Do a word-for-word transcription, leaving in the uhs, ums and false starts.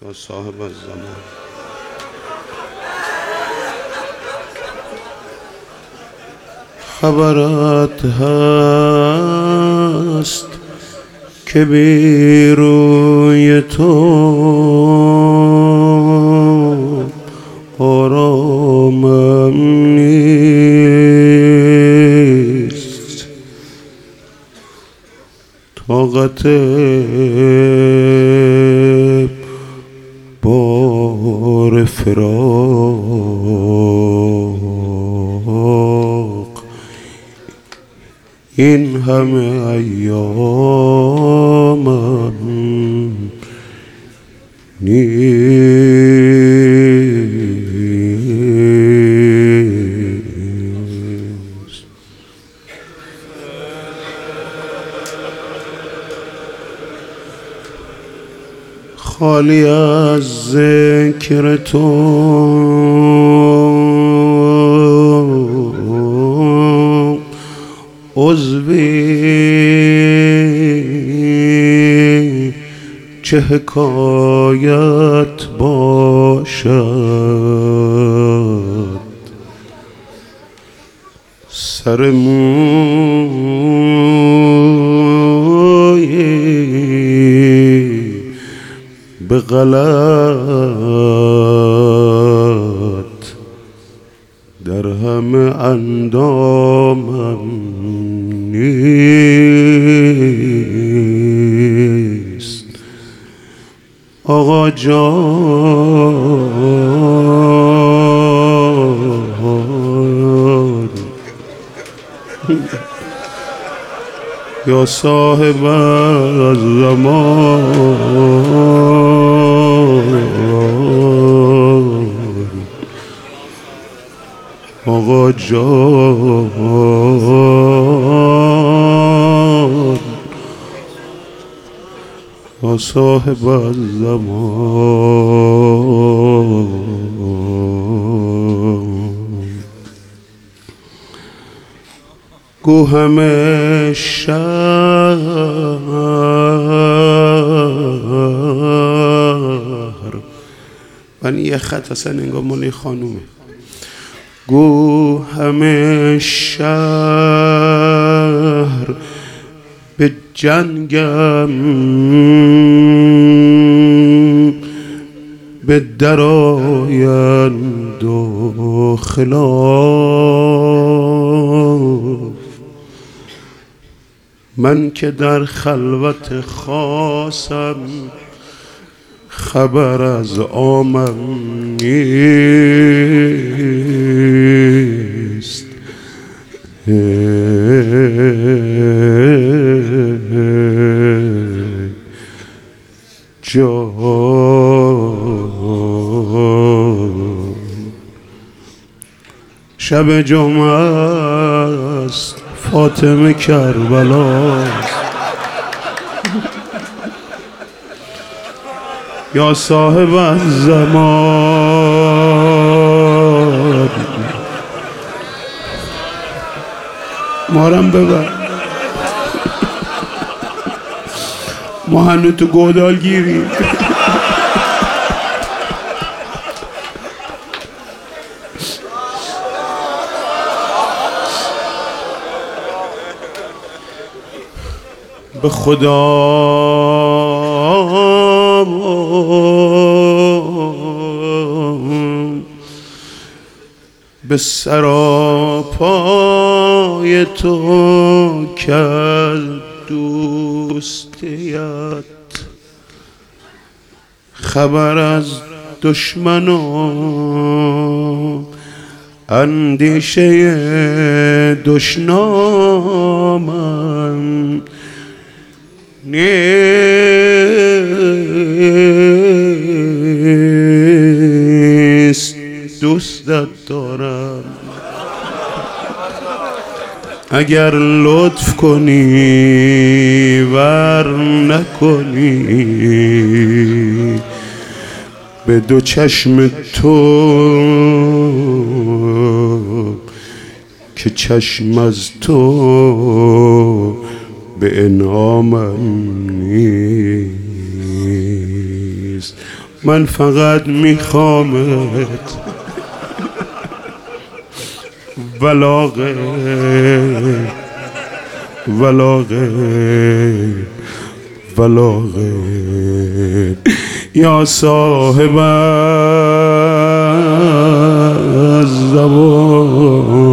یا صاحب الزمان. خبرت هست که بی روی تو آرامم نیست، طاقت بار فراق این همه ایامم نیست. خالی از ذکر تو عضوی چه حکایت باشد، سر موی به غلط در همه اندامم نیست. آقا جان یا صاحب الزمان، آقا جان یا صاحب الزمان. گو همه شهر، من یه خط اصلا انگار مال خانومه. گو همه شهر به جنگم به درآیند و خلاف، من که در خلوت خاصم خبر از عامم نیست. جان شب جمعه است، فاطمه کربلاست، یا صاحب الزمان مارم ببر. ما هنو تو گودال گیریم. به خدا به سراپای تو کرد دوستیت، خبر از دشمنان اندیشه دشنامم نیست. دوستت دارم اگر لطف کنی ور نکنی، به دو چشم تو که چشم از تو به انعامم نیست. من فقط میخوامت بلاغه بلاغه بلاغه یا صاحب الزمان